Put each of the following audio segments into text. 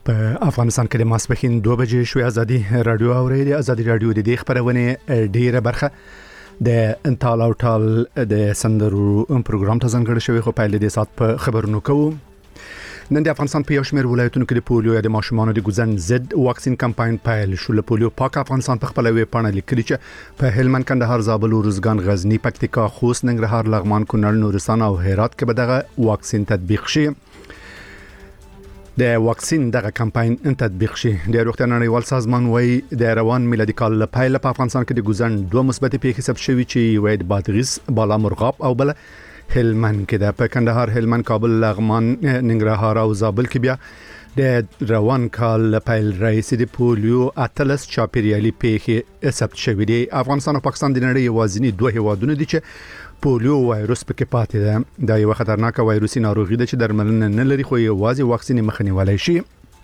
په افغانستان کې د ماسپښین 2 بجې شوې ازادي رادیو اوري د ازادي رادیو د خبرونه ډیره برخه د انټال او ټال د سندرو پروګرام ته ځانګړی شوی خو په لدې سات په خبرونو کوو. نن د افغانستان په یو شمېر ولایتونو کې د پولیو د ماشومانو د ګوزن ضد واکسین کمپاین پیل شو. له پولیو پاک افغانستان په خپل وی پاڼه لیکلي چې په هلمند، کندهار، زابل، روزګان، غزنی، پکتیکا، خوست، ننګرهار، لغمان، کونړ، نورستان او هرات کې به دغه واکسین تطبیق شي. د واکسین دغه کمپاین تطبیق شي. د روغتیا نړیوال سازمان وايي د روان میلادي کال لپاره په افغانستان کې د ګوزن 2 مثبت پیښې ثبت شوي چې وید بادغیس، بالا مرغاب او بل هلمند کې ده. په کندهار، هلمند، کابل، لغمان، ننګرهار او زابل کې بیا د روان کال لپاره رئیس د پولیو اتلس چاپیریالي پیښې ثبت شوي دي. افغانستان او پاکستان د نړۍ یوازینی دوه هیوادونه دي چې پولیو وایروس پکې پاتې ده. دا یو خطرناک وایروسي ناروغي ده چې درملنه نه لري خو یوازې واکسین مخنیوي شي.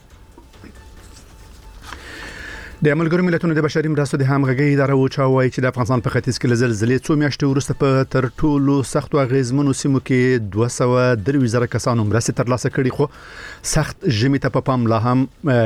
د ملګرو ملتونو د بشري مرستو د همغږي اداره وچاوي چې د افغانستان په ختیځ کې لزل زلې 2 میاشتې وروسته په تر ټولو سختو غیزمنو سیمو کې 203 کسانو مرستې ترلاسه کړي خو سخت ژمي ته په پام لا هم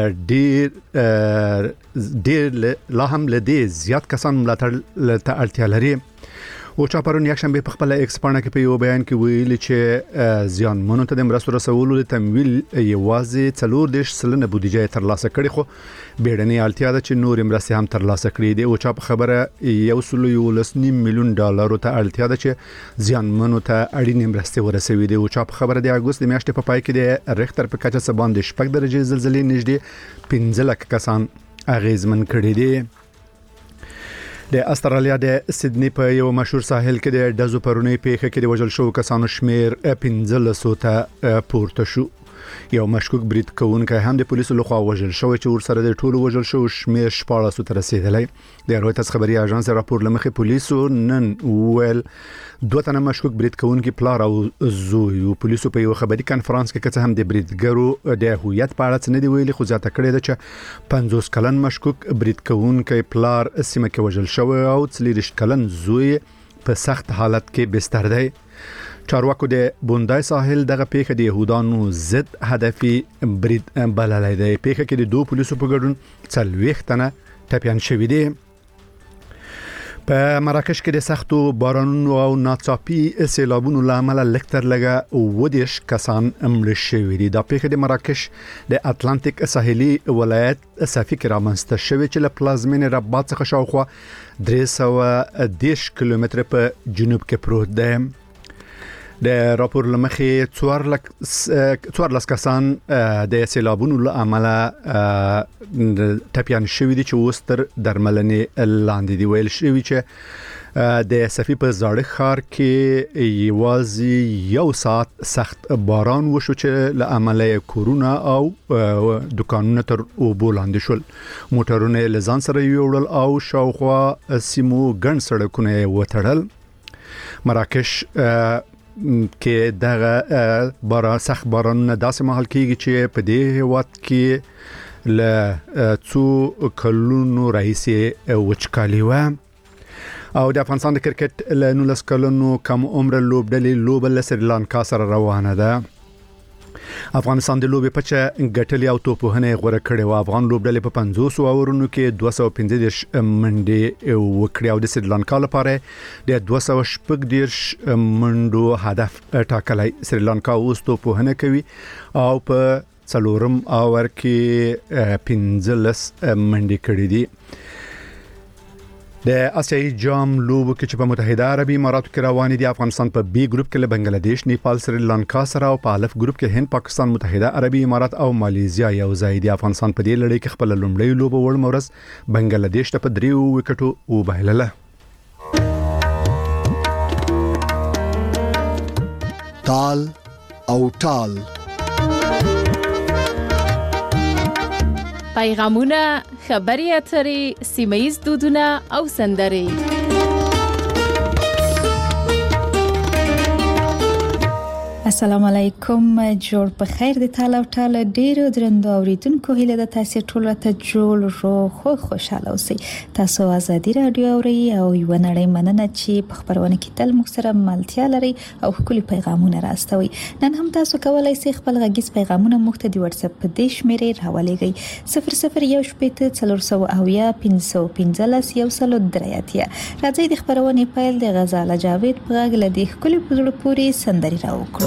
ډیر لا هم لدې زیات کسان ملاتړ ته اړتیا لري. او چا پرون یک شنبه په خپل ایکس پاڼه کې په یو بیان کې ویل چې زیان مونږ ته د مرستو رسولو د تمویل یوازې 4% بودیجه ترلاسه کړي خو بیړنۍ اړتیا ده چې نور مرستې هم ترلاسه کړي دي. او چا په خبره $1.9 میلیون ته اړتیا ده چې زیان مونږ ته اړینې مرستې ورسوي دي. او چا په خبره د اگست میاشتې په پای کې د ریختر په کچه سباند 6 درجه زلزلې نږدې 15 لک کسان اغیزمن کړي دي. د استرالیا د سیدنی په یو مشهور ساحل کې د دزو پرونی پیښه کې د وژل شو کسانو شمیر 15 ته پورته شو. یو مشکوک برید کوونکی هم د پولیسو لخوا وژل شو چې ورسره د ټولو وژل شو شمیر 14 ته رسیدلی. د رويټرز خبري اژانس راپور لمخې پولیسو نن ویل 2 تنه مشکوک برید کوونکي پلار او زوی. پولیسو په یو خبري کانفرنس کې کته هم د بریدګرو د هویت په اړه څه نه دی ویلي خو ځاته کړی ده چې 50 کلن مشکوک برید کوونکی پلار سیمه کې وژل شو او 30 کلن زوی په سخت حالت کې بستر دی. چارواکو د بوندای ساحل دغه پیښه د يهودانو ضد هدفي برید بللای دی. پیښه کې د 2 پولیسو په ګډون 40 تنه ټپيان شوي دي. په مراکش کې د سختو بارانونو او ناڅاپي سیلابونو لامل لکتر لګه 20 کسان مړ شوي دي. دا پیښه د مراکش د اتلانتیک ساحلي ولایت صافي کې رامنځته شوې چې له پلازمین رباط څخه شاوخوا 310 کیلومتره په جنوب کې پروت دی. د راپور لمخې 14 کسان د سیلابونو له امله ټپيان شوي دي چې وستر درملنې لاندې دی. ویل شوی چې د صفي په زاړه ښار کې یوازې یو ساعت سخت باران وشو چې له امله کورونه او دکانونه تر اوبو لاندې شول. موټرونه لزان سره یوړل او شاوخوا سیمو ګڼ سړکونه وتړل. مراکش کې دغه سخت بارانونه داسې مهال کېږي چې په دې هیواد کې له 2 کلونو راهیسې وچکالي و. او د افغانستان د کرکټ له 19 کلونو کم عمر لوبډلې لوبه له سریلانکا سره روانه ده. افغانستان د لوبې پچه ګټلې او توپونه غوړه کړې و. افغان لوبډلې په 500 اورونو کې 215 منډې وکړې او د سریلانکا لپاره د 214 منډو هدف ټاکلی. سریلانکا اوس توپونه کوي او په څلورم اور کې 15 منډې کړې دي. د آسیایي جام لوبو کې چې په متحده عربي اماراتو کې روان دي، افغانستان په بي ګروپ کې له بنگلاديش، نیپال، سریلانکا سره او په الف ګروپ کې هند، پاکستان، متحده عربي امارات او ماليزیا یو ځای دي. افغانستان په دې لړۍ کې خپل لومړی لوبه وړ مورز بنگلاديش ته په 3 وکټو وبایلله. تال او ټال پیغامونه، خبري اترې، سیمایي دودونه او سندرې. السلام علیکم، جوړ په خیر د تعالی او تعالی ډیرو درنو اوریدونکو، هیله د تاسو ټول ته جوړ رو خوشاله اوسئ. تاسو ازادي رادیو اورئ او یو نړۍ مننه چې په خبرونه کې تل موږ سره ملتیا لري او خپل پیغامونه راستوي. نن هم تاسو کولای شئ خپل غږیز پیغامونه موږ ته د واتس اپ په دې شمیرې راولېږئ 0018501515 راځي د خبرونه پیل د غزاله جاوید په غږ لدی خپل پزړه پوری سندري راوکړو.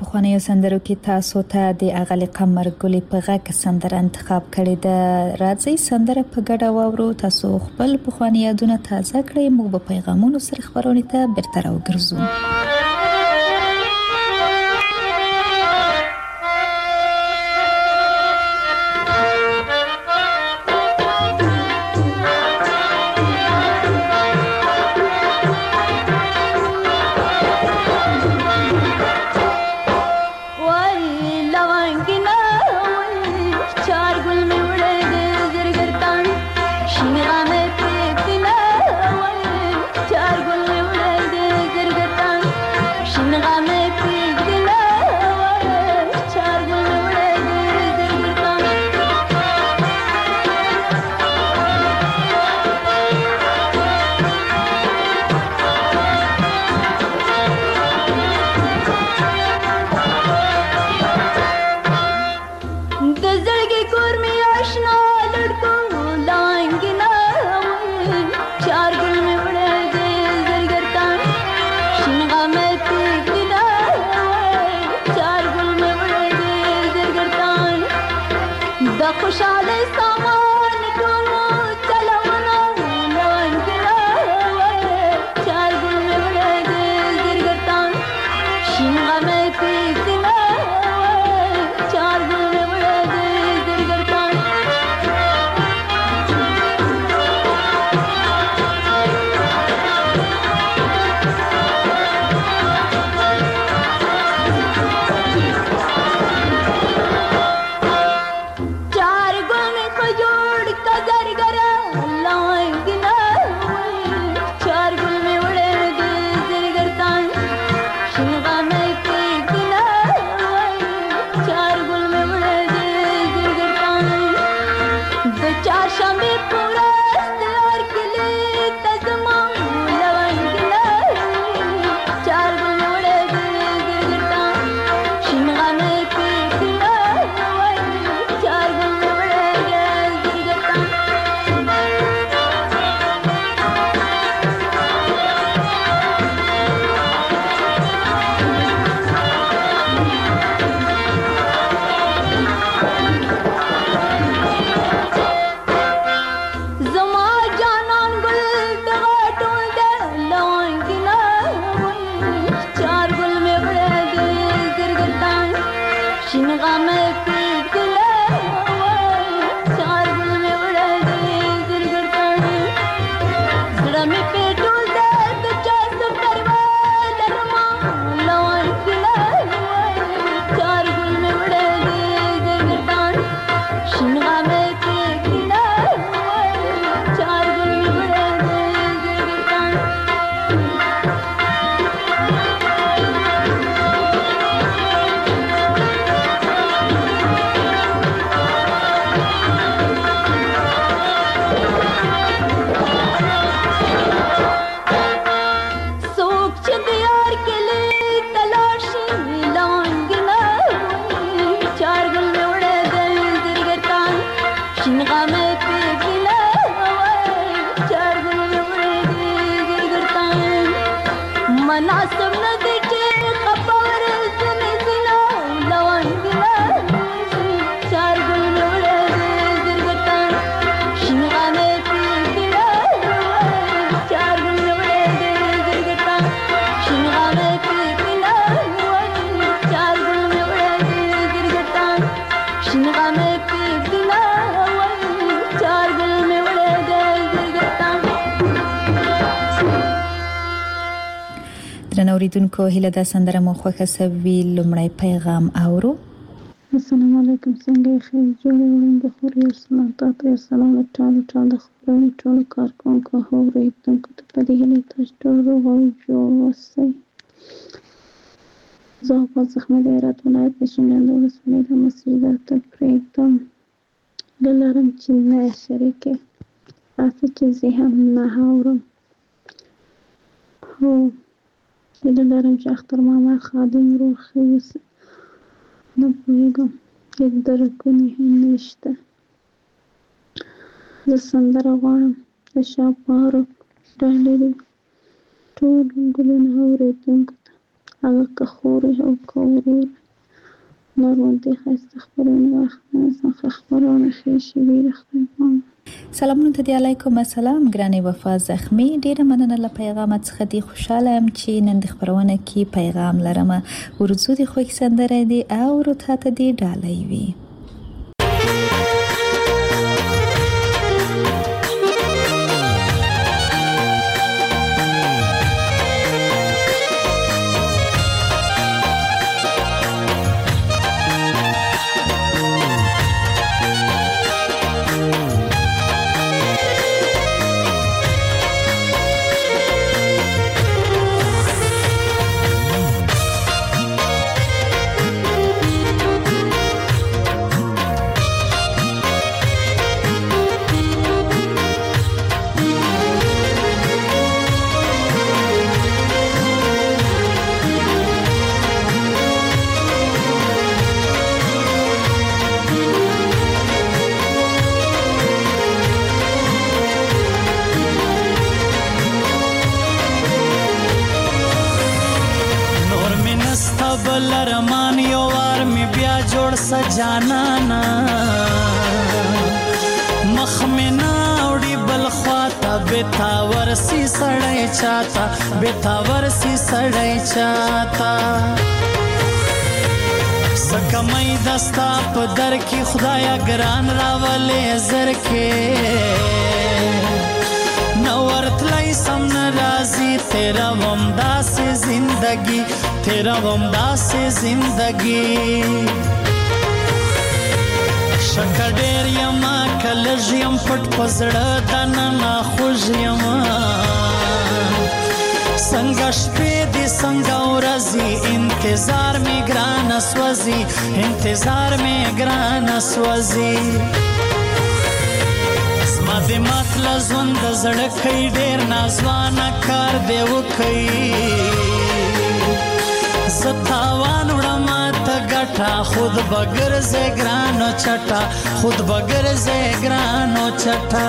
پخوانیو سندرو کې تاسو ته د اغلی قمر ګلې په غږ سندره انتخاب کړې ده. راځي سندره په ګډه واورو. تاسو خپل پخوانی یادونه تازه کړئ. موږ به پیغامونو سره خبرونه ته بیرته راوګرځو. اوریدونکو هیله د سندره مو خوښه سوي. لومړی پیغام اورو. السلام علیکم، څنګه یې؟ خیر جوړې وړم د خور یو سلام تاته یو سلام د ټول د خبرونې ټولو کارکونکو اوریدونکو ته په دې هیله تاسو ټول روغ او جوړ اوسئ. زه غواړم زخمي د هرات ولایت د شینډنډ ولسوالۍ د مسیح درته پرېږدم. هیله لرم چې نه شریکې راځه چې زه هم نه اورم. هو هیله لرم چې اختر ماما خادم روغ ښه اوسي. نه پوهېږم هېڅ درکونه هم نشته. زه سندره غواړم د شاپارو ډالۍ ټول ګلونه اوریدونکو ته. هغه که خورې او که ورور ناروندې ښایسته خپرونه خبرونه ښې شوي د خدای پامان. سلامونه ته دی، علیکم السلام ګرانې وفا زخمی. ډیره مننه له پیغام څخه دی. خوشاله ام چې نن د خبرونه کې پیغام لرم. ورځو دی خو سندره دی او ورته ته دی ډالۍ وي. لرمان یو وار می بیا جوړ سجانانا مخ می ناوړي بل خواته بتاور سی سړی چاته بتاور سی سړی چاته سکمای دستا په در کې خدایا ګران راولې زر کې نورتلای سم ناراضی تیرا ومدا سے زندگی تیرا ومدا سے زندگی شکډیر یما کلژ یم پټ پزړه دنه خوږ یما څنګه شپې دې څنګه ورځي انتظار می ګران سوځي انتظار می ګران سوځي زما د مطلب ژوند زړه کوي ډیر نازوانه کار دی وکي ستاوان وړم ته ګټه خود بغیر زګرانو چټا خود بغیر زګرانو چټا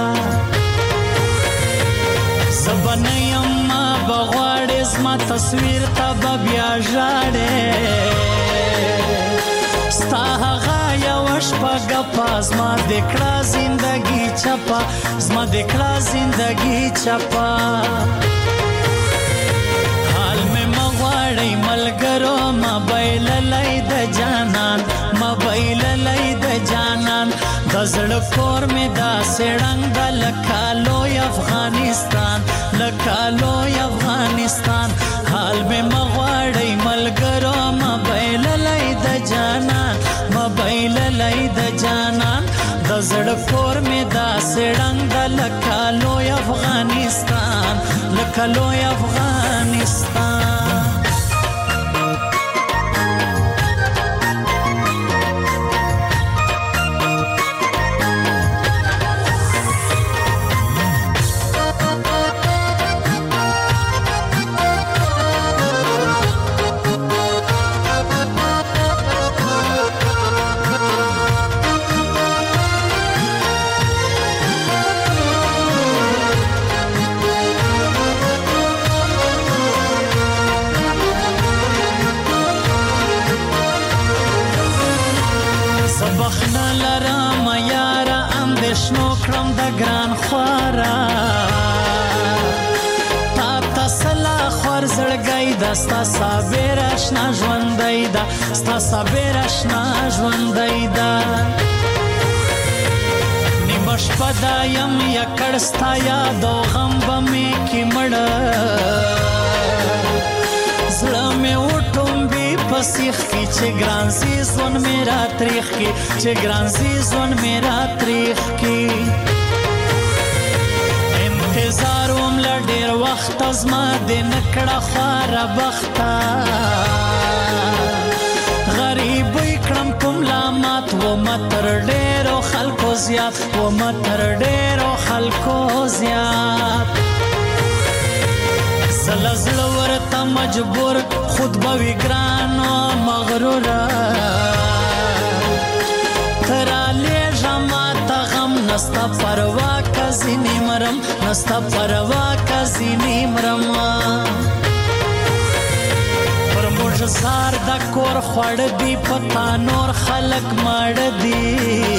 زبنیم ما بغواړې زما تصویر ته بیا ژاړې ستا هغه یو شپه ګپه زما د کړه زندګي چپه زما د کړه زندګي چپه حال مې مغواړی ملګرو موبایل لای د جانان موبایل لای د جانان د زړه کور مې داسې ړنګ د لکالوی افغانستان لکالوی افغانستان حال مې مغواړی ملګرو موبایل لای د جانان موبایل لای د جانان د زړه کور مې داسې ړنګ د لکالوی افغانستان لکالوی افغانستان بخنا لرم یارا اندشنو کرم د ګران خوارا تا تسلا خور زړګی د ستا صابر آشنا ژوندۍ ده ستا صابر آشنا ژوندۍ ده نیمه شپه دا یم یکړ ستا یاد او غم به مې کې مړه زړه مې وټومبي په سیخ کې چې ګران سي ژوند مې را تریخ کې چې ګران سي ژوند مې را تریخ کې انتظار وم له ډېر وخته زما د نکړه خواره بخته غریبۍ کړم په ملامت ومه تر ډېرو خلکو زیات ومه تر ډېرو خلکو زیات زلزله ورته مجبور خود به وي ګران و مغروره ته رالیږه ماته غم نسته پروا که ځینې مرم نسته پروا که ځینې مرم پر موږ روج زار د کور خوړ دی پتا نور خلق مړ دی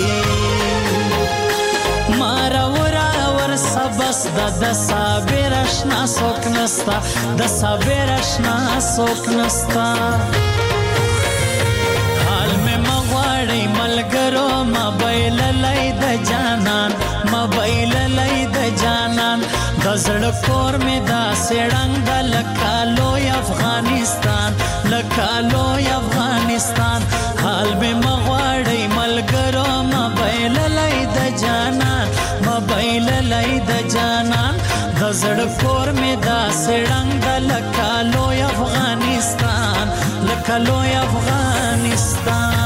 مارا ورا ور سبس د صابر اشنا سوک نستا د صابر اشنا سوک نستا حال میں مغواړی ملګرو موبایل لای د جانان موبایل لای د جانان د زړه کور می دا سړنګ د لکالو افغانستان لکالو افغانستان حال میں مغواړی ملګرو موبایل لای د جانان موبایل لای د جانان د زړه کور می دا سړنګ د لکالو افغانستان لکالو افغانستان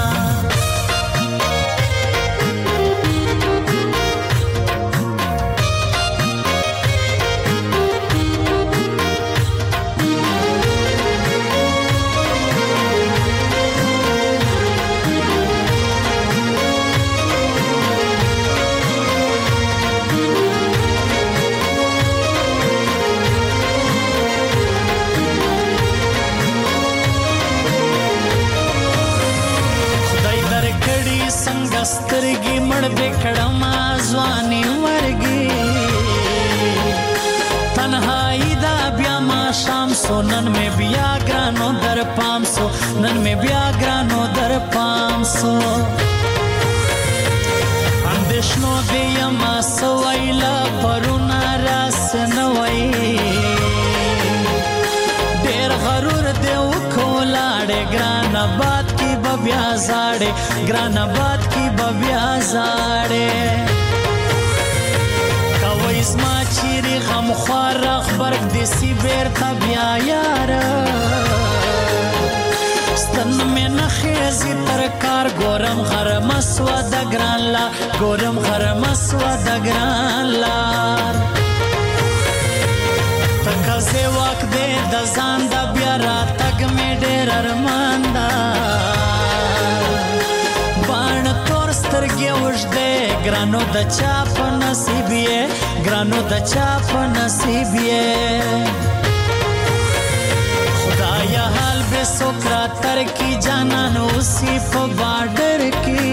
سترګې مړ دې کړم ځواني ورګي تنهایی دا بیا ما شام سو نن مې بیا ګرانو در پام سو نن مې بیا ګرانو در پام سو اندېښنو دې یما سویلا پرونه راس نه وای ډېر غرور دې وکولاړې ګران آباد کی بیا زاړې ګران آباد کی بیا زاړې کوي زما چیرې غم خوار خبرګ دې سی بیرته بیا یار ستن مې نه خېزي تر کار ګورم غرم سوا د ګران لا ګورم غرم سوا د ګران لار تکازه وخت دې د ځان د بیا را تګ مې ډېر ارمان دا سترګې وژدې ګرانو د چا په نصیب یې ګرانو د چا په نصیب یې خدایا حال به سوکرا تر کی جانان اوسی په بارډر کی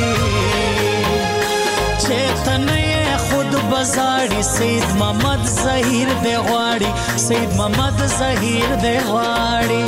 چیتنې خود بزاړي سید محمد ظهیر دی غواړي سید محمد ظهیر دی غواړي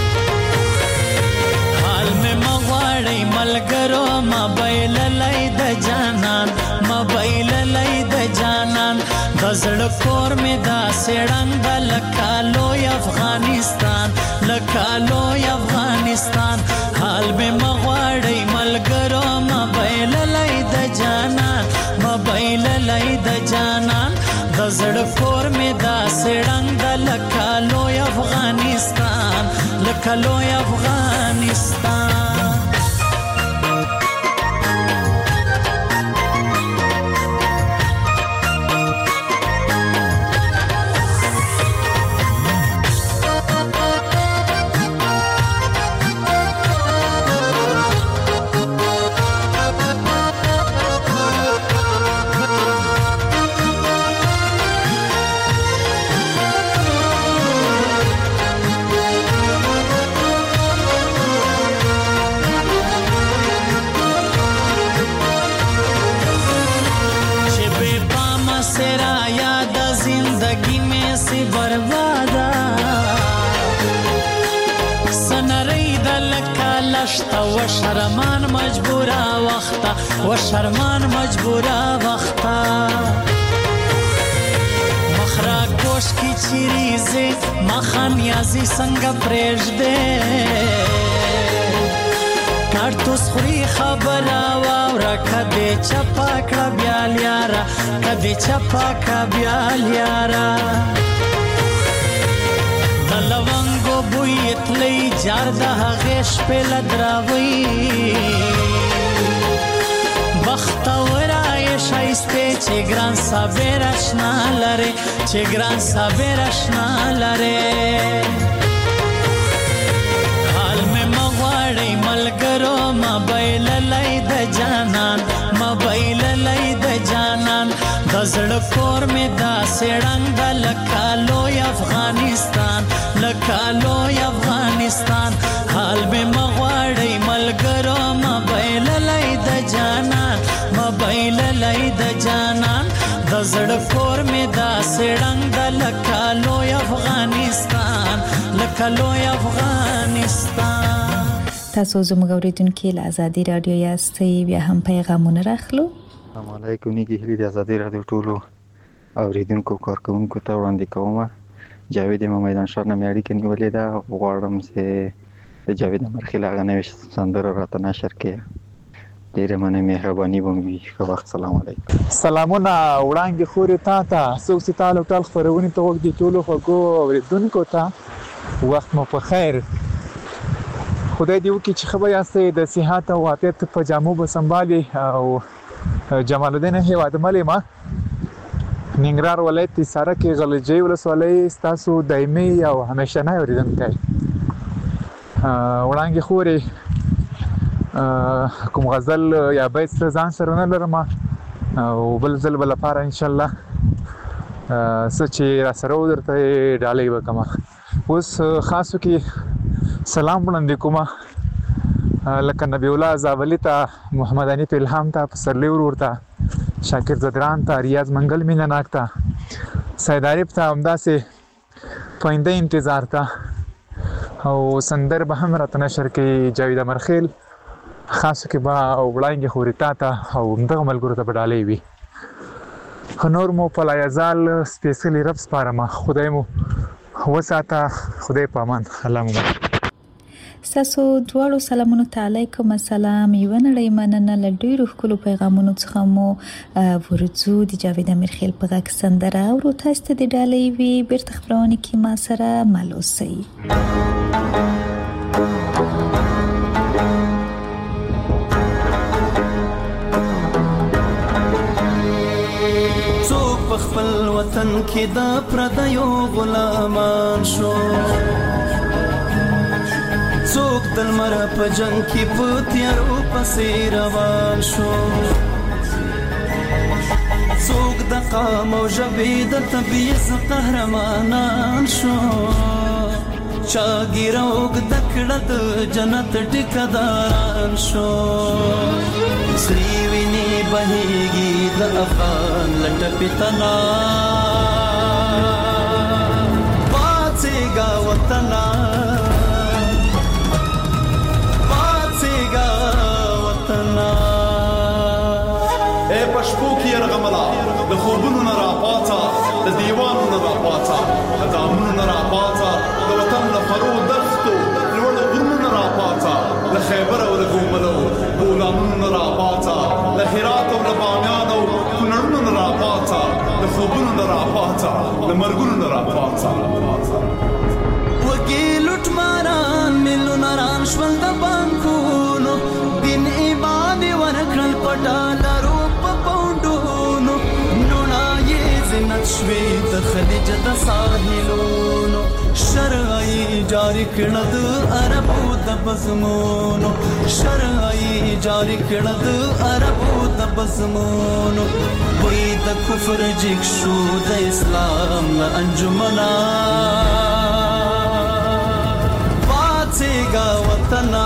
ملګرو موبایل لای د جانان موبایل لای د جانان د زړه کور می دا سړنګ د لکالو افغانستان لکالو افغانستان حال می مغواړی ملګرو موبایل لای د جانان موبایل لای د جانان د زړه کور می دا سړنګ د لکالو افغانستان لکالو افغانستان و شرمان مجبورا وختا و شرمان مجبورا وختا مخرا گوش کی چیریزی مخان یازی سنگ پریش دے کارتوس خوری خبر آوارا کدی چپا کبیال یارا کدی چپا کبیال یارا دلوانگو بویت لی جار دا غیش پی لدراوی بختورای شایسته چه گران صابر اشنا لره چه گران صابر اشنا لره حال میں مغواړی ملګرو موبایل لای د جانان موبایل لای د جانان د زړه کور می دا سړنګ د لکالو افغانستان لکالو افغانستان کور می دا سړنګ د لکه لوی افغانستان لکه لوی افغانستان. تاسو زموږ اوریدونکو له ازادي رادیو یاستئ، بیا هم پیغامونه راخلو. السلام علیکم. نیکی هلی د ازادي رادیو ټولو اوریدونکو کارکونکو ته وړاندې کوم. جاوید امام میدان ښار نه مې اړیکه نیولې ده. غواړم چې د جاوید مرخیل هغه نوې سندره راته نشر کړي. ډیره مننه، مهرباني به وي. ښه وخت. سلام علیکم. سلامونه وړاندې خورې تا ته څوک چې تاسو ټول خبرونه ته وګورئ ټولو خوږو اوریدونکو ته وخت مو په خیر. خدای دې وکړي چې خبر یاستئ د صحت او عافیت په جامو به سنبالي. او جمال الدین هیواد ملما ننګرهار ولایت سره کې غلجی ولسوالۍ تاسو دایمي او همیشنه اوریدونکي وړاندې خورې کوم غزل یا بیت ځان سره نه لرم او بل ځل بل لپاره ان شاء الله سچې را سره ورته ډالۍ وکم. اوس خاصو کې سلام وړاندې کوم لکه نبی الله زاولی ته، محمد انیف الهام ته، پسرلی ورته، شاکر زدران ته، ریاض منګل مینناک ته، سید عارف ته، همداسې پاینده انتظار ته او سندر به هم راته نشر کوي جاوید مرخیل. خاصو کې به وړاندې خورې تا ته او همدغه ملګرو ته به ډالۍ وي. نور مو په لا یزال سپېڅلي رب سپارم. خدای مو وساته. خدای په امان. الله مو ستاسو دواړو سلامونو ته علیکم السلام. یو نړۍ مننه. له ډیرو ښکلو پیغامونو څخه مو ورځو د جاوید امیرخیل په غږ سندره او تاسو ته د ډالۍ وي. بیرته خبرونه کې ما سره ملوسي. څوک په خپل وطن کې د پردیو غلامان شو، څوک د لمر په جنگ کې په تیارو پسې روان شو، څوک د قام او ژبې د تبعیض قهرمانان شو، چا ګیره اوږده کړه د جنت ټیکهداران شو. سرې وینې بهیږي د افغان له ټپې تنه، پاڅېږه وطنه پشپو کې يرغملا د خوبونو نه راپاڅه، د دیوانو نه راپاڅه، د دامونو نه راپاڅه، د وطن له فرو دښتو لوړو غرونو نه راپاڅه، له خیبر او له ګوملو بولانونو نه راپاڅه، له هرات او له بامیان او کونړونو نه راپاڅه، د خوبونو نه راپاڅه، د مرګونو نه راپاڅه. وګي لوټ ماران ملونران شول د بانکونو، دین ایمان ورکړل پټالرو شوی د خلیج د ساحلونو، شرعي جاری کړه د عربو د بزمونو، شرعي جاری کړه د عربو د بزمونو. وای د کفر جګ شو د اسلام له انجمنا، پاڅېږه وطنه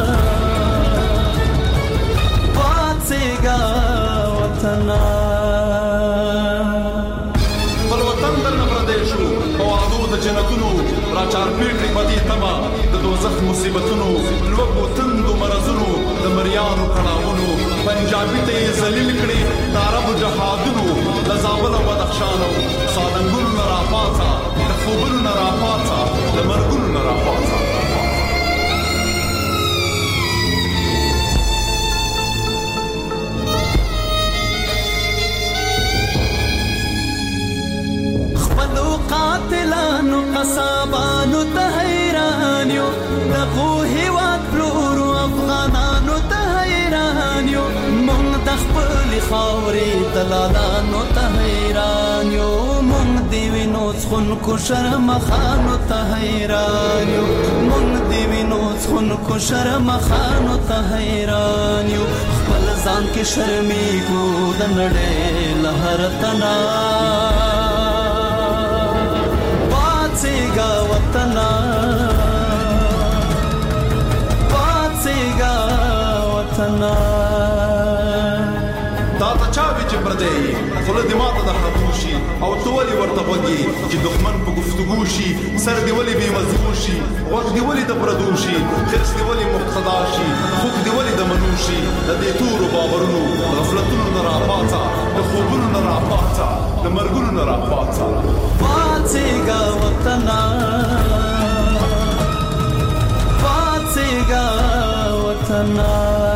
پاڅېږه وطنه. د جنتونو راچار پیټي پدې تما د دوزخ مصیبتونو، لوګو تندو مرزونو، د مریانو کړهونو، پنجابي ته ذلیل کړي د عرب جهادونو، د زابل او بدخشان او سالنګونو نه راپاڅه، د خوبونو نه راپاڅه، د مرګونو نه راپاڅه. قاتلانو قصابانو ته حیران یو، دغو هیواد پلورو افغانانو ته حیران یو، مونږ د خپلې خاورې دلالانو ته حیران یو، مونږ د وینو څښونکو شرمخانو ته حیران یو، مونږ د وینو څښونکو شرمخانو ته حیران یو. خپل ځان کې شرمېږو د نړۍ له هر تنه، پاڅېږه وطنه پاڅېږه وطنه. دا ته چا وي چې پردې خله دې ماته د خطوشي او تو ولي ورته وږي چې دښمن په گفتگو شي سر دې ولي بے مزو شي وخت دې ولي د پردوشي خرس دې ولي مقتدا شي خوک دې ولي د منوشي د دې تور باورونو غفلتونو نه راپاڅا د خوبونو نه راپاڅا د مرګونو نه راپاڅا پاتېږه وطنه پاتېږه وطنه.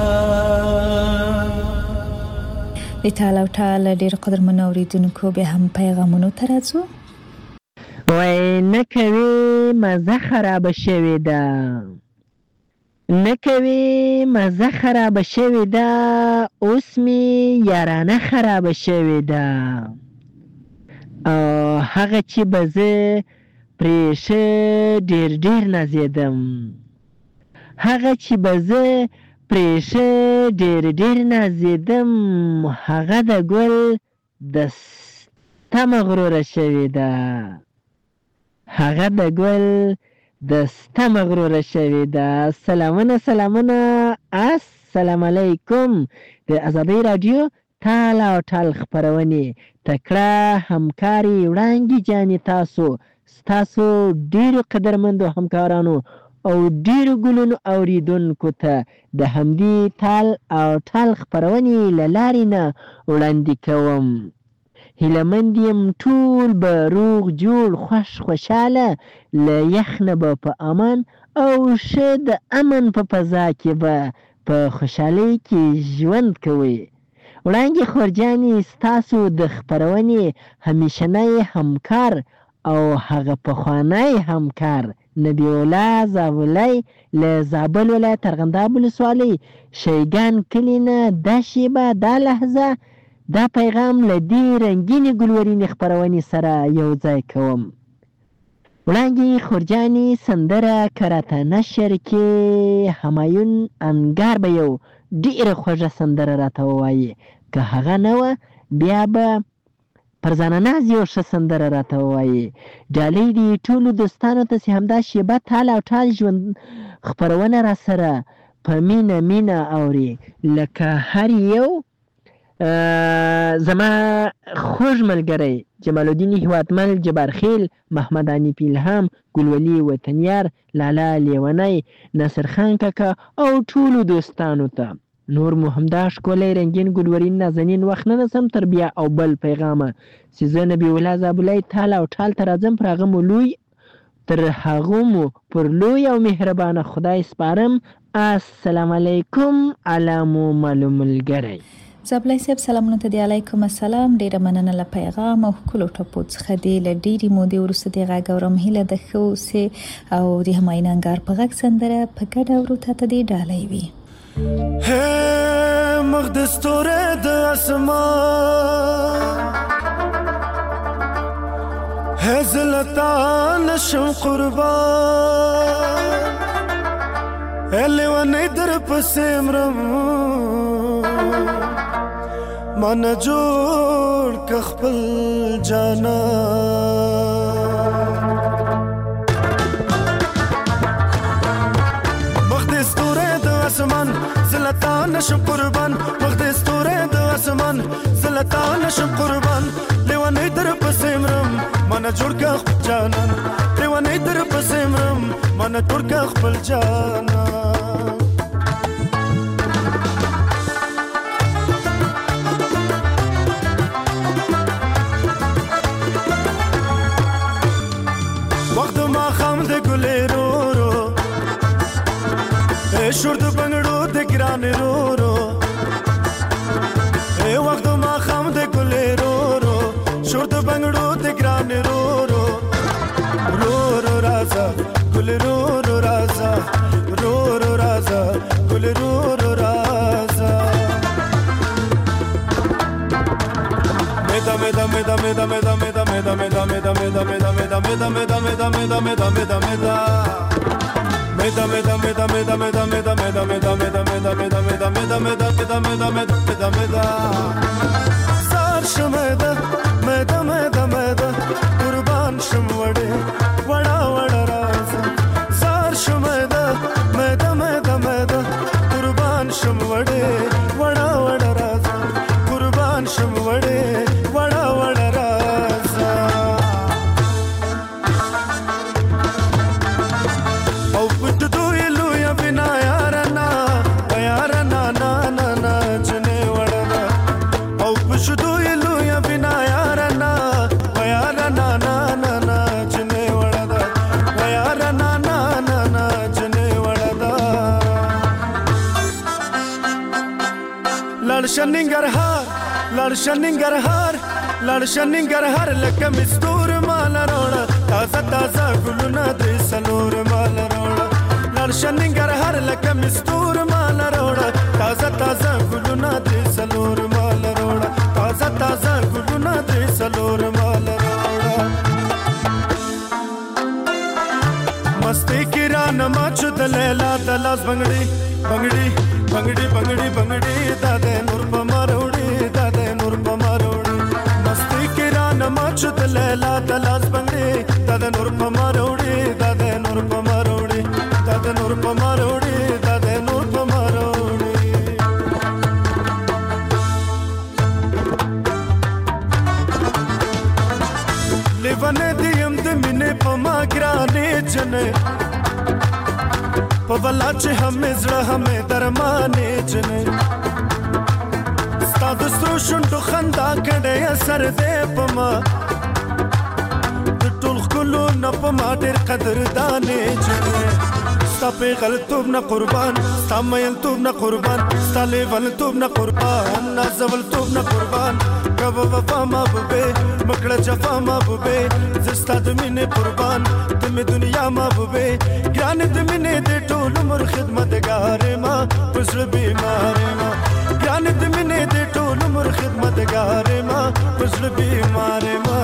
د ټال او ټال ډېر قدرمن اوریدونکو به هم پیغامونو ته راځو. وای نه کوي مزه خراب شوې ده، نه کوي مزه خراب شوې ده، اوس می یارانه خراب شوې ده. هغه چې به زه پرې ښه ډېر ډېر نازېدم، هغه چې به زه پرې ښه ډېر ډېر نازېدم، هغه د ګل د سته مغروره شوې ده، هغه د ګل د سته مغروره شوې ده. سلامونه سلامونه، السلام علیکم. د ازادۍ راډیو ټال او ټال خپرونې تکړه همکاري وړاندې جانې ستاسو ډېرو قدرمندو همکارانو او ډېرو ګلونو اوریدونکو ته د همدې ټال او ټال خپرونې له لارې نه وړاندې کوم. هیلهمند یم ټول به روغ جوړ خوش خوشحاله، له یخ نه به په امان او ښه د امن په فضا کې به په خوشحالۍ کې ژوند کوئ. وړانګې خورجانې ستاسو د خپرونې همیشنی همکار او هغه پخوانی همکار نبی الله زاولی له زابل ولایت ارغنداب ولسوالۍ شیګان کلي نه دا شیبه دا لحظه دا پیغام له دې رنګینې ګلورینې خپرونې سره یو ځای کوم. وړانګې خورجانې سندره کراته نشر کې همایون انګار به یو ډېره خوږه سندره راته ووایي، که هغه نه وه بیا به فرزانه ناز یو ښه سندره راته ووایي. ډالۍ دې ټولو دوستانو ته چې همدا شیبه ټال او ټال ژوند خپرونه را سره په مینه مینه اوري، لکه هر یو زما خوږ ملګری جمال الدین هیوادمل، جبارخیل، محمد عنیف الهام، ګلولي وطنیار، لالا لیونی، ناصر خان کاکا او ټولو دوستانو ته. نور مو همدا ښکلی رنګین ګلورین نازنین وخت نه نسم تر بیا او بل پیغامه چې زه نبی الله زابلی ټال او ټال ته راځم، پر هغه مو لوی تر هغه مو پر لوی او مهربانه خدای سپارم. السلام علیکم علامو معلوم ملګری. زابلی صاحب سلامونه ته دی. علیکم السلام. ډیره مننه له پیغام او ښکلو ټپو څخه دی. له ډېرې مودې وروسته د غږ اورم، هیله ده ښه اوسې او د همایون انګار په غږ سندره په ګډه اورو ته دې ډالۍ وي. ہے مخ د ستوره د اسمان، ہے زلتا نشم قربان، ہے لیوانی در پسیمرم من جوړ که خپل جانا. مخ د ستوره د اسمان زلتا نشم قربان، مخ د ستوره د اسمان زلتا نشم قربان، لیوانی در پسیمرم من جوړ که خپل جانا، لیوانی در پسیمرم من جوړ که خپل جانا. وقت ما خام د ګلې رو رو، شور د بنګړو د ګران رو رو، وقت ما خام د ګلې رو رو، شور د بنګړو د ګران رو رو، رو رو رازا ګل رو رو رازا، رو رو رازا ګل رو رو رازا. مدا مدا مدا مدا مدا مدا مدا مدا مدا مدا مدا مدا مدا مدا مدا مدا مدا مدا مدا meda meda meda meda meda meda meda meda meda meda meda meda meda meda meda meda meda meda sar shmeda meda meda meda qurban shmwade vada vada raza sar shmeda meda meda meda qurban shmwade vada vada raza qurban shmwade ننګرهار لکه مستور مال روړه تازه تازه ګلونه د سلور مال روړه لړشه ننګرهار لکه مستور مال روړه تازه تازه ګلونه د سلور مال روړه تازه تازه ګلونه د سلور مال روړه مستی کې را نماچو د لیلا د لاس بنگړي بنگړي بنگړي بنگړي بنگړي دا د نور په ماروړي دا د نور په ماروړي مستی کې را نماچو د لیلا د لاس بنگړي دا د نور په ماروړي دا د نور په ماروړي دا د نور په ماروړي دا د نور په ماروړي لیوانه دیم د مینې په ما ګرانې جنې په ولا چې همې زړه همې درمانې جنې ستا د سترو شونډو خندا کړې اثر دې په ما د ټول ښکلو نه په ما ډېر قدردانې جنې ستا پیغلتوب نه قربان ستا میلتوب نه قربان ستا لیونتوب نه قربان نازولتوب نه قربان کبه وفا محبوبې مکړه جفا محبوبې زه ستا د مینې قربان ته مې دنیا محبوبې ګرانې د مینې د ټول عمر خدمتګارې ما په زړه بیمارې ما ګرانې د مینې د ټول عمر خدمتګارې ما په زړه بیمارې ما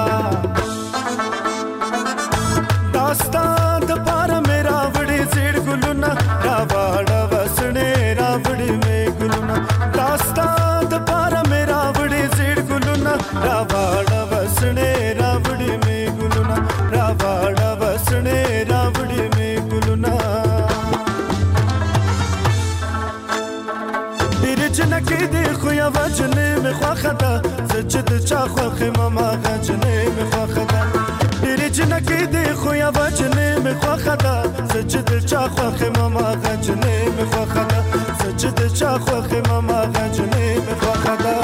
داستا د پاره مې راوړې زیړ ګلونه راواړه وسړې راوړې مې ګلونه داستا د پاره مې راوړې زیړ ګلونه راواړه وسړې راوړې مې ګلونه راواړه وسړې راوړې مې ګلونه ډېر جنکې دې خو یوه جنې مې خوښه ده زه چې د چا خوښ یم هماغه جنې مې خوښه ده ډېرې جنکې دې خو یوه جنې مې خوښه ده زه چې د چا خوښ یم هماغه جنې مې خوښه ده زه چې د چا خوښ یم هماغه جنې مې خوښه ده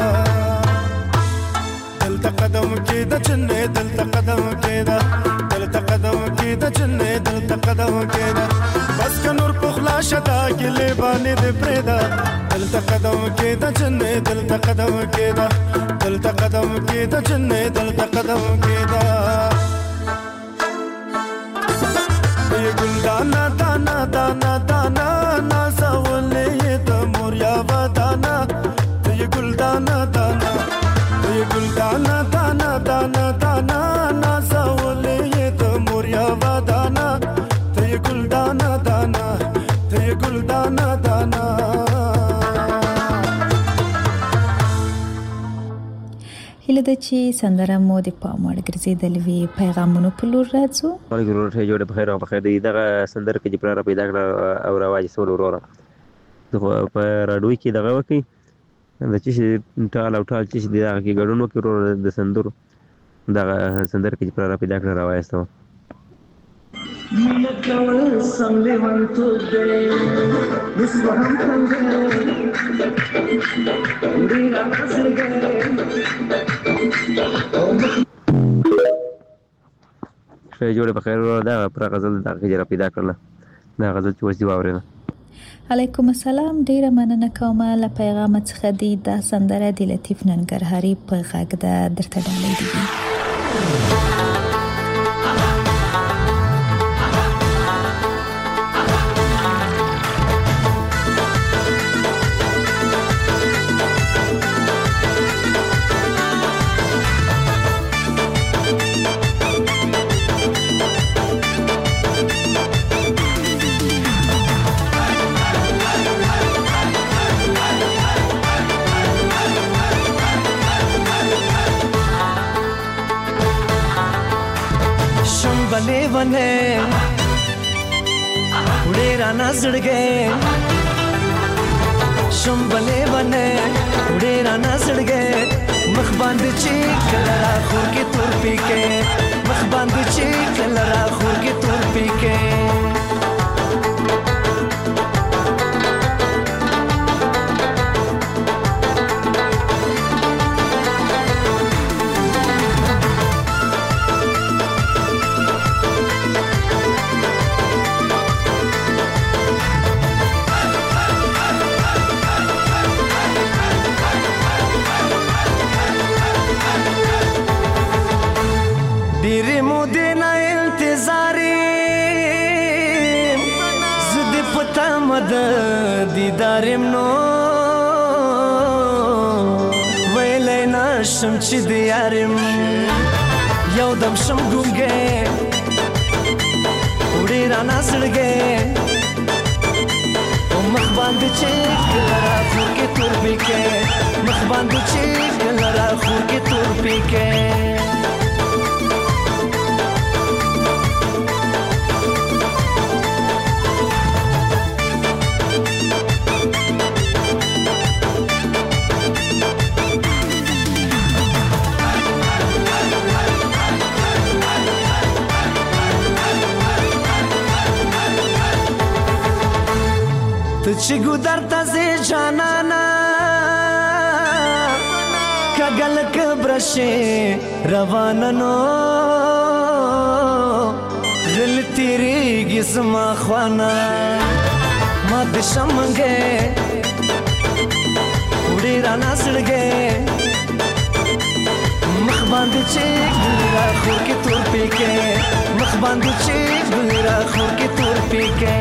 دلته قدم کېده جنې دلته قدم کېده دلته قدم کېده جنې دلته قدم کېده بس که نور پخلا شته ګلې باندې دې پرېږده دلته قدم کېده جنې دلته قدم کېده دلته قدم کېده جنې دلته قدم کېده ګل دانا دانا دانا دانا نازولې د موریا ودانا ته ګل دانا دانا ته ګل دانا دانا دانا دانا نازولې د موریا ودانا ته ګل دانا دانا ته ګل دانا دانا هله د چې سندره مو د پاموړ ګرځیدل وی پیغامونو په لور راځو وعلیکم ورته جوړه بخیر او بخیر دی دغه سندره کې چې پر پیدا کړ او راوځي سول وروره په راډیو کې دغه وکی د چې ټال او ټال چې دغه کې ګډونو کې وروره د سندرو دغه سندره کې چې پر پیدا کړ راوځي مینه کول سم لیوانتو دې وسوهم څنګه ډیر اصلګه شې جوړه بخیر دا پر غزل د غجره پیدا کړل دا غزل چې وځي واورنه علیکم السلام ډیره مننه کوم له پیغام څخه دی دا سندره د لطیف ننګرهاري په غږ د درته ډالې دی बने उड़े राना सड़गे शंबले बने उड़े राना सड़गे मखबांद चीक लड़ा खूर की तुर पी के मखबांद चीक लड़ा खूर की तुर पी के مد دیدارم نو ویلی نشم چې دیارم یو دم شم ګونګې وړي رانا زړګې مخ باندې چې کله راخور کې تور پیکې مخ باندې چې کله راخور کې تور پیکې چې ګودر تازه جانانا کګل کبرشه روانانو غل تیریږي سما خوانا ما د شمنګې وړي رانا سړګې مخ باندې چې ګلرا خور کې تور پیکې مخ باندې چې ګلرا خور کې تور پیکې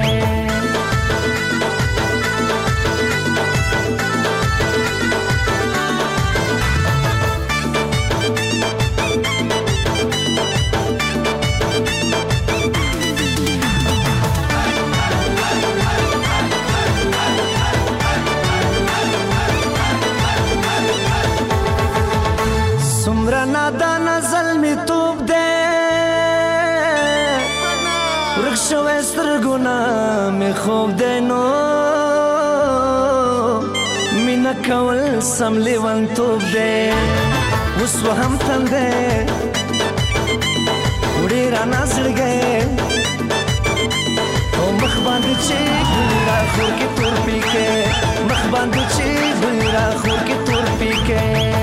نادان ظلمی توب دے ورکشو استرگونا می خوب دے نو مینا کول سم لیوان توب دے وسو هم تن دے وڑی رانا زڑگے او مخ باندې چې ګلرا خور کې تور پیکې مخ باندې چې ګلرا خور کې تور پیکې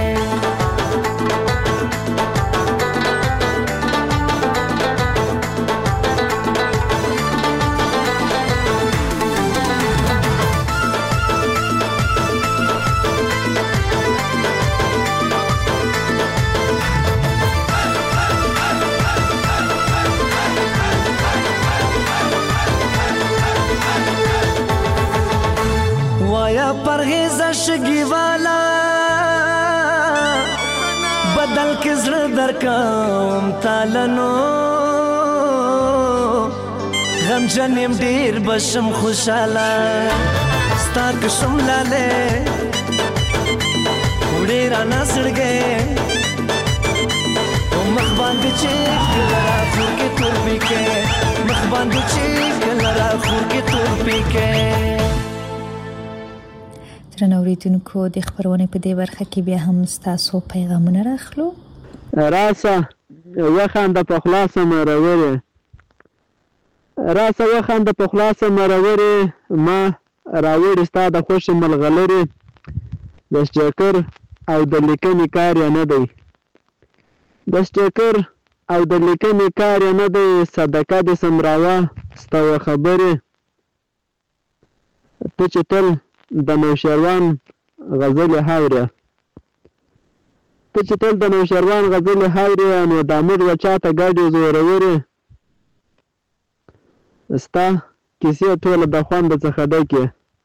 پرهیز شگی والا بدل کے زړه درکم تالنو غم جنم ډیر بشم خوشاله ستا کشم لاله وړي رانا سړګې او مخ باندې چې کلرا خور کې تور پیکې مخ باندې چې کلرا خور کې تور پیکې درنو اوریدونکو د خبرونه په دې برخه کې بیا هم تاسو پیغامونه راخلو راسه وخانده په خلاصه مروري راسه وخانده په خلاصه مروري ما راوړ ستاده خوش ملغلري د سټیکر او د لیکنې کار نه دی د سټیکر او د لیکنې کار نه دی صدقه د سمراوه ستو خبره ته چې تل د نوشروان غزل هاوره ته چې تل د نوشروان غزل هاوره نو د امیر وچاته ګاډي زوروري ستا کیسې ټول د خوند څخه ډکه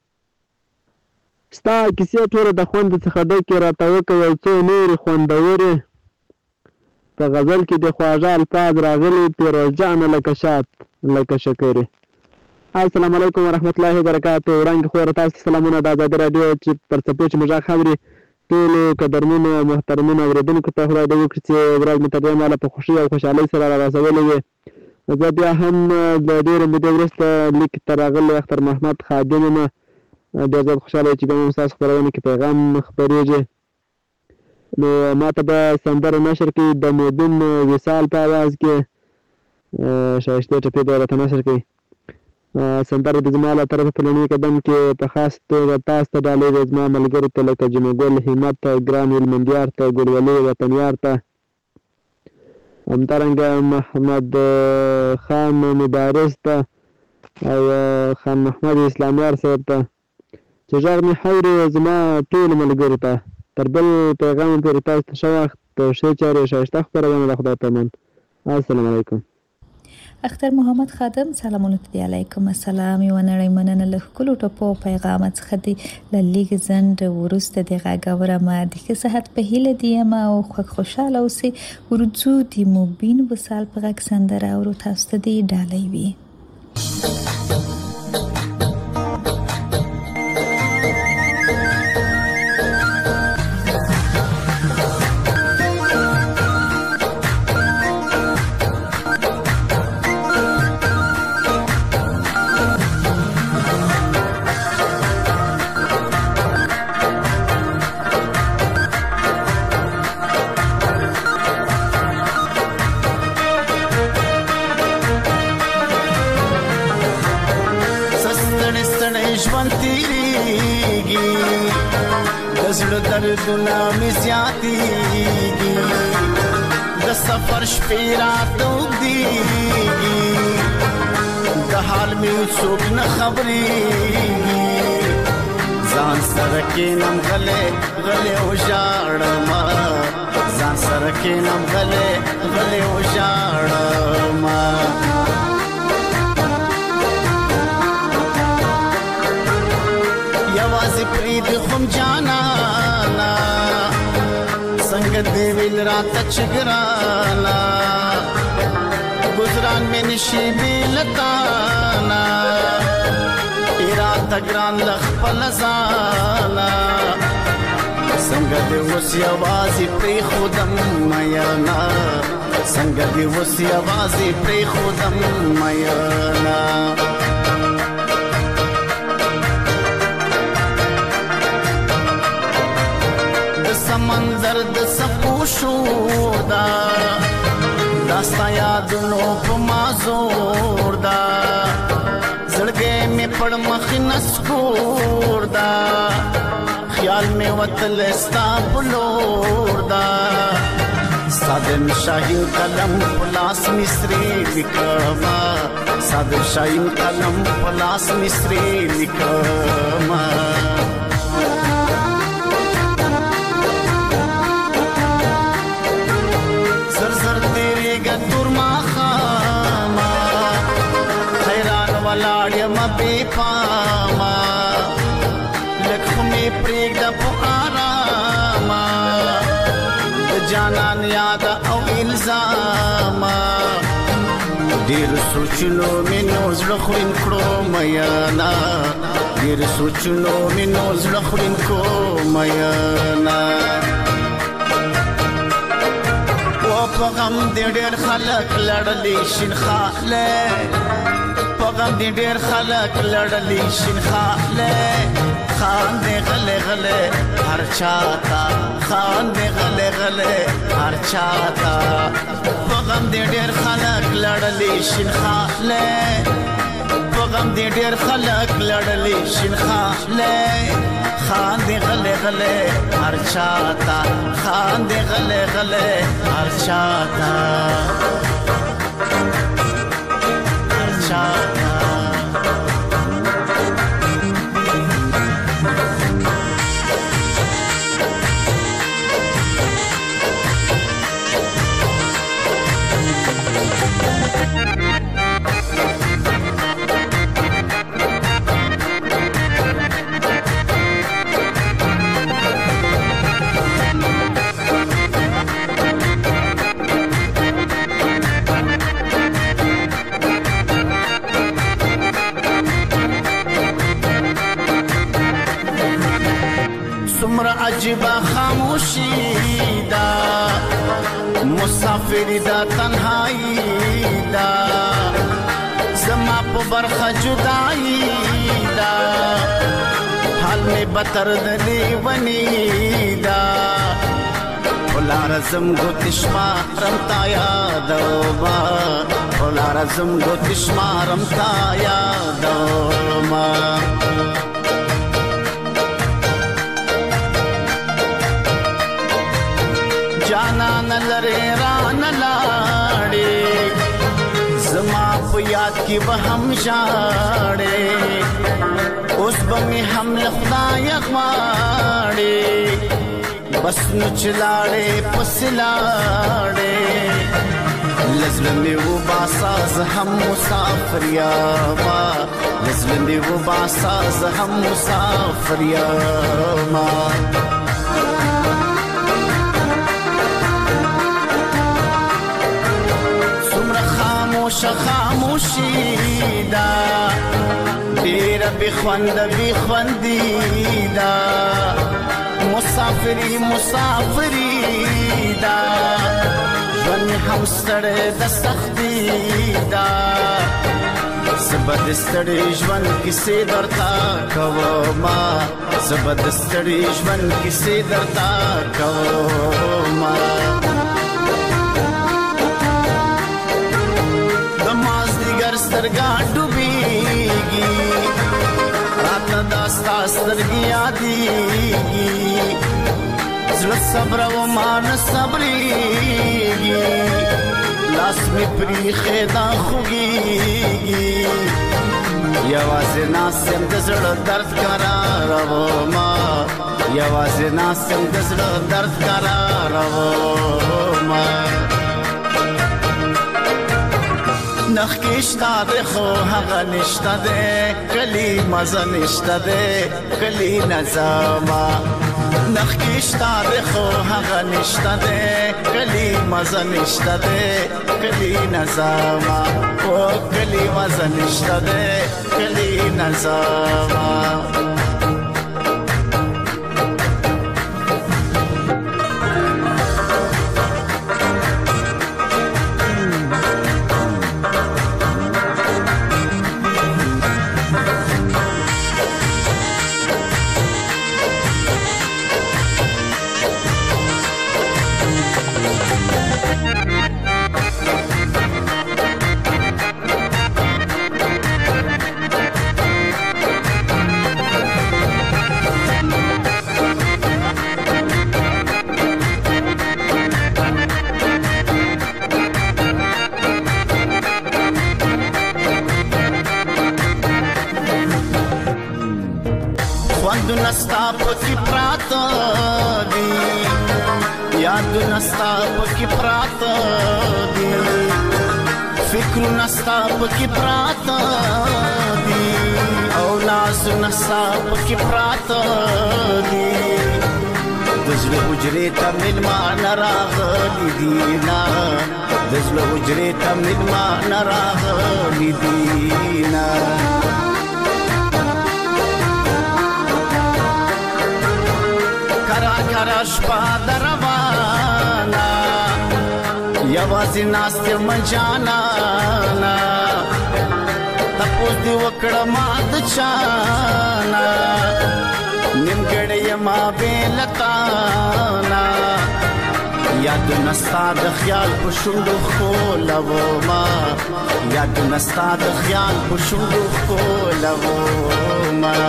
ستا کیسې ټول د خوند څخه ډکه راته وکوي څو نور خوندوري په غزل کې د خواجه الفاظ راغلي پیروزجان لکه شات لکه شکرې السلام علیکم ورحمت الله وبرکاته ورنګ خور تاسو سلامونه د آزاد رادیو چې پر سپېچ مجا خبري ټول قدرمنو محترمونو اوریدونکو ته خدای دې وکړي چې ورځ متداوم مال په خوشي او خوشحالي سره راځولې وي زه بیا هم د ډېر مده وروسته لیک تراغلی اختر محمد خادم ما ډېر زیات خوشاله چې کوم تاسو خبرونه کې پیغام خبرېږي نو ماته به سندره نشر کې د مودن وصال په आवाज کې شایسته ټپې دولت نشر کې سندره د زماله طرف په لنی قدم کې په خاص توګه تاسو ته ډالۍ د زما ملګرو ته لکه جمعګل همت ګران المندیار ته ګلولي وطنیار ته همدارنګه محمد خان مبارز ته او خان محمد اسلامیار صاحب ته چې غږ مې حوري زما ټول ملګرو ته تر بل پیغام پورې تاسو ته ښه وخت ښه چارې ښایسته خپرونه د خدای په امان السلام علیکم اختر محمد خادم سلامونه علیکم السلام یو نړۍ مننه له کلو ټپو پیغام څخه دی للیګ زند ورسته دی غاګوره ما د صحت په هیله دی ما او خوشاله اوسې ورځو دی مبین وسال په غک سندره او تاسو ته دی ډالۍ وي दर्दुना में ज़्यादतीगी द सफर शपेरा दोगीगी द हाल में सोच न खबरीगी जान सरके नम गले गले उजाड़मा जान सरके नम गले गले उजाड़मा यवाज़ी प्रीत खुम जाना देविल रात चगराना गुजरान में निशीबी लताना इरात ग्रान लख पलजाना संगत वसी आवाज़ी प्री खुदम मयाना संगत वसी आवाज़ी प्री खुदम मयाना समंदर द सपूशोदा दास्ता यादनो पमाजोरदा जड़गे में पड़ मखनस कोरदा ख्याल में वतलस्ता बुलोरदा सादन शाहीन कलम पलास मिस्री लिखमा सादन शाहीन कलम पलास मिस्री लिखमा बेपामा लखमी प्रेग पुकारामा जानान याद औ इल्जामा देर सोचनो में नोज रखुइन करो मयाना देर सोचनो में नोज रखुइन को मयाना वो पगम देर खलक लड़ली शिन खाले पगम दी ढेर खलक लड़ली शिन खाले खान दे गले गले हर चाहता खान दे गले गले हर चाहता पगम दी ढेर खलक लड़ली शिन खाले पगम दी ढेर खलक लड़ली शिन खाले खान दे गले गले हर चाहता खान दे गले गले हर चाहता अजबा खामोशी दा मुसाफिर दा तन्हाई दा ज़मा पे बरखा जुदाई दा हाल में बतर दली बनी दा फुला रज़म गोतिश्मा रमता यादोबा फुला रज़म गोतिश्मा रमता यादोबा जाना न लरे रान लाड़े ज़मा पे याद की वहम जाड़े उस बमी हम लखना यखमाड़े बस नुचलाड़े पुसलाड़े لزلمی و باساز هم مسافر یاما لزلمی و باساز هم مسافر یاما سمر خاموش خاموشی دا دیر بخوندی دا مسافری دا ژوند هم ستړی د سختي دا زه د ستړي ژوند کیسې درته کومه زه د ستړي ژوند کیسې درته کومه د مازدیګر سترګه ډوبېږي راته دا ستا سترګې یادېږي زړه صبر و مان صبرېږي لاس مې پرېښی دا خوږېږي یوازې ناست یم د زړه درد قرارومه یوازې ناست یم د زړه درد قرارومه نخکې شته دی خو هغه نشته دی کلي مزه نشته دی کلي نظامه نخکې شته دی خو هغه نشته دی کلي مزه نشته دی کلي نظامه او کلي مزه نشته دی کلي نظامه یادونه ستا پکې پراته دي یادونه ستا پکې پراته دي فکرونه ستا پکې پراته دي او نازونه ستا پکې پراته دي د زړه حجرې ته مېلمانه راغلي دي نه د زړه حجرې ته مېلمانه راغلي دي نه کرا شپه در روانه یوازې ناست یم جانانه تپوس دې وکړه ما د چانه نیمګړی یما بې له تانه یادونه ستا د خیال په شونډو ښکلومه یادونه ستا د خیال په شونډو ښکلومه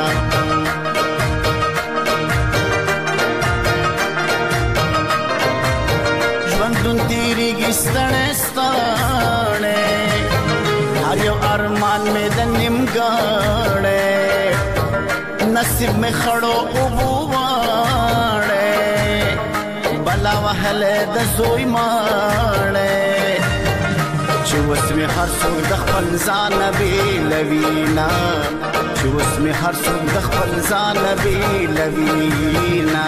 ژوندون تېرېږي ستړی ستړی هر یو ارمان مې د نیمګړی نصیب مې خړو اوبو واړی بلا وهلی د زوی ماړی چې اوس مې هر څوک د خپل ځانه بېلوي نه چې اوس مې هر څوک د خپل ځانه بېلوي نه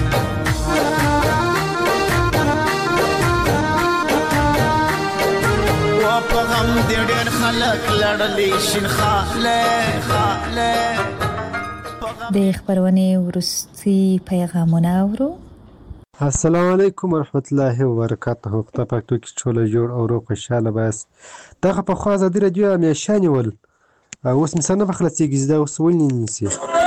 په غم دې ډېر خلک لړلي شین خاله د خبرونې وروستي پیغامونه اورو. السلام علیکم ورحمت الله وبرکاته. خدای پاک تو کې ټول جوړ او روغ خوشاله بس دغه په خوا ازادي رادیو همیشه نیول اوس مې سره په خلاصېږي زده اوس ولې نیسي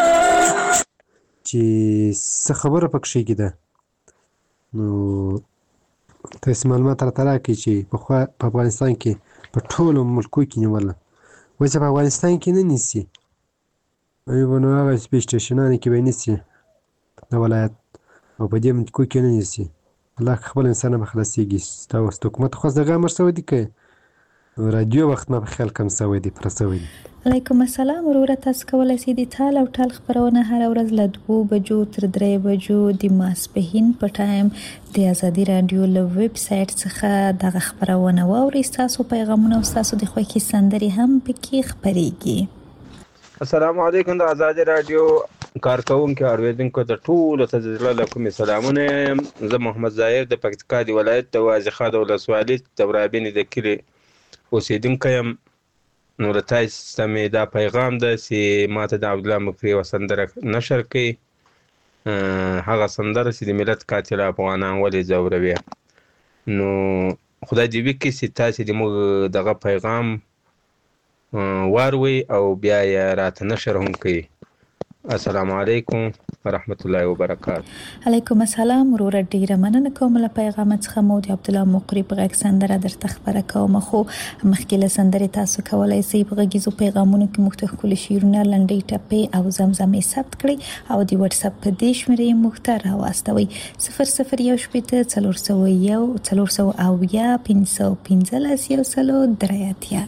چې څه خبره پکې کېده نو تاسو معلومات راته راکړئ چې پخوا په افغانستان کې په ټولو ملکو کې نیوله اوس په افغانستان کې نه نیسي نو هغه سپېس سټېشنانو کې به یې نیسي د ولایت او په دې ملکو کې نه نیسي الله خپل انسان به خلاصېږي ستا اوس د حکومت خواست دغه امر شوی دی که رادیو وخت ما په خیال کم سوی دی پوره سوی دی. علیکم السلام وروره، تاسو کولی شئ د ټال او ټال خپرونه هره ورځ له 2 بجو تر 3 بجو د ماسپښین په ټایم د ازادي راډیو له ویب سایټ څخه دغه خپرونه واورئ. ستاسو پیغامونه او ستاسو د خوښې سندرې هم پکې خپریږي. السلام علیکم د ازادي راډیو کارکونکو اوریدونکو ته ټولو ته د زړه له کومې سلامونه. زه محمد ظاهر د پکتیکا د ولایت د وازیخا د ولسوالۍ د ورابینې د کلي اوسیدونکی یم. نو له تاسو ته مې دا پیغام ده چې ماته د عبدالله مکري یوه سندره نشر کړي، هغه سندره چې د ملت قاتل افغانان ولې ځوروي. نو خدای دې وکړي چې تاسې د موږ دغه پیغام واروئ او بیا یې راته نشر هم کړي. السلام علیکم ورحمت الله وبرکاته. علیکم السلام وروره، ډیره مننه کوم له پیغام څخه. مو د عبدالله مقری په غږ سندره درته خبره کوم. خو مخکې له سندرې تاسو کولی شئ په غږیزو پیغامونو کې موږ ته ښکلي شعرونه، لنډۍ ټپې او زمزمې ثبت کړئ او د واتس اپ په دې شمېرې موږ ته راواستوئ 0018 401 408 515 103.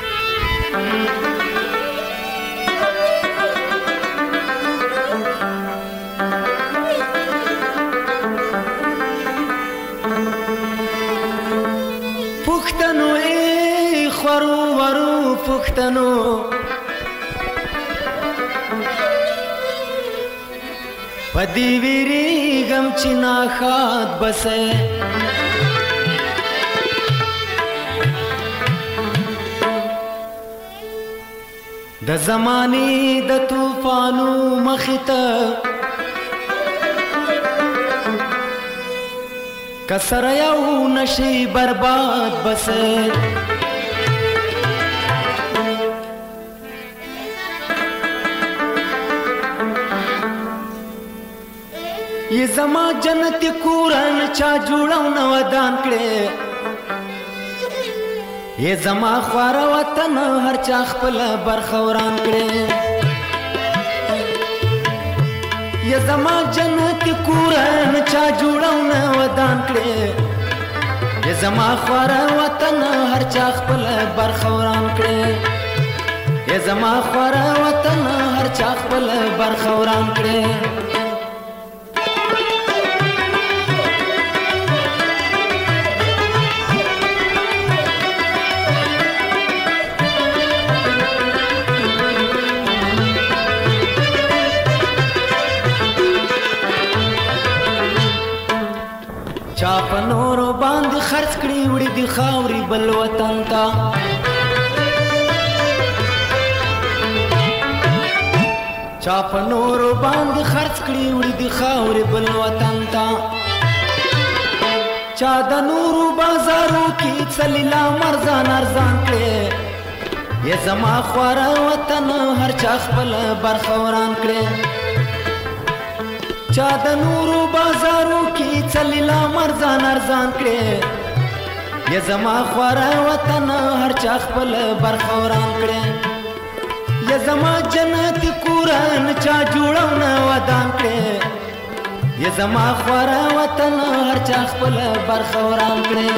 پښتنو پدی ویریږم چې ناخات بسې د زمانې د طوفانو مخته کسر یو نشي برباد بسې یہ زما جنت کورن چا جوړاو نو ودان کړي، یہ زما خوار وطن هر چا خپل برخوران کړي، یہ زما جنت کورن چا جوړاو نو ودان کړي، یہ زما خوار وطن هر چا خپل برخوران کړي، یہ زما خوار وطن هر چا خپل برخوران کړي. چا په نورو باندې خرڅ کړي وړي د خاورې بل وطن ته، چا په نورو باندې خرڅ کړي وړي د خاورې بل وطن ته، چا د نورو بازارو کې څلیلا مرزان ارزان کړي، یې زما خواره وطن هر چا خپل برخوران کړي، چا د نورو بازارو کې څلیلا مرزان ارزان کړي، یې زما خواره وطن هر چا خپل برخوران کړي، یې زما جنت کورن چا جوړاو نه ودان کړي، یې زما خواره وطن هر چا خپل برخوران کړي.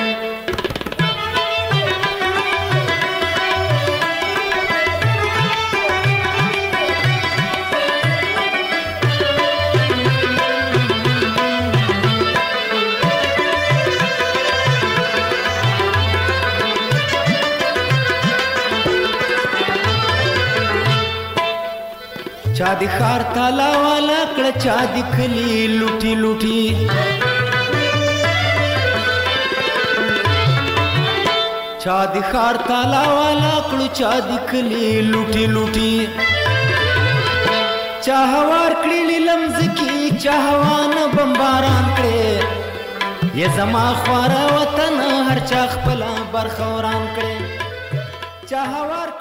چا دی خار تالا والا کړه، چا دی کلی لوټي لوټي، چا دی خار تالا والا کړه، چا دی کلی لوټي لوټي، چا هوار کړي لمز کی، چا هوان بمباران کړي، یې زما خواره وطن هر چا خپل برخوران کړي، چا هوار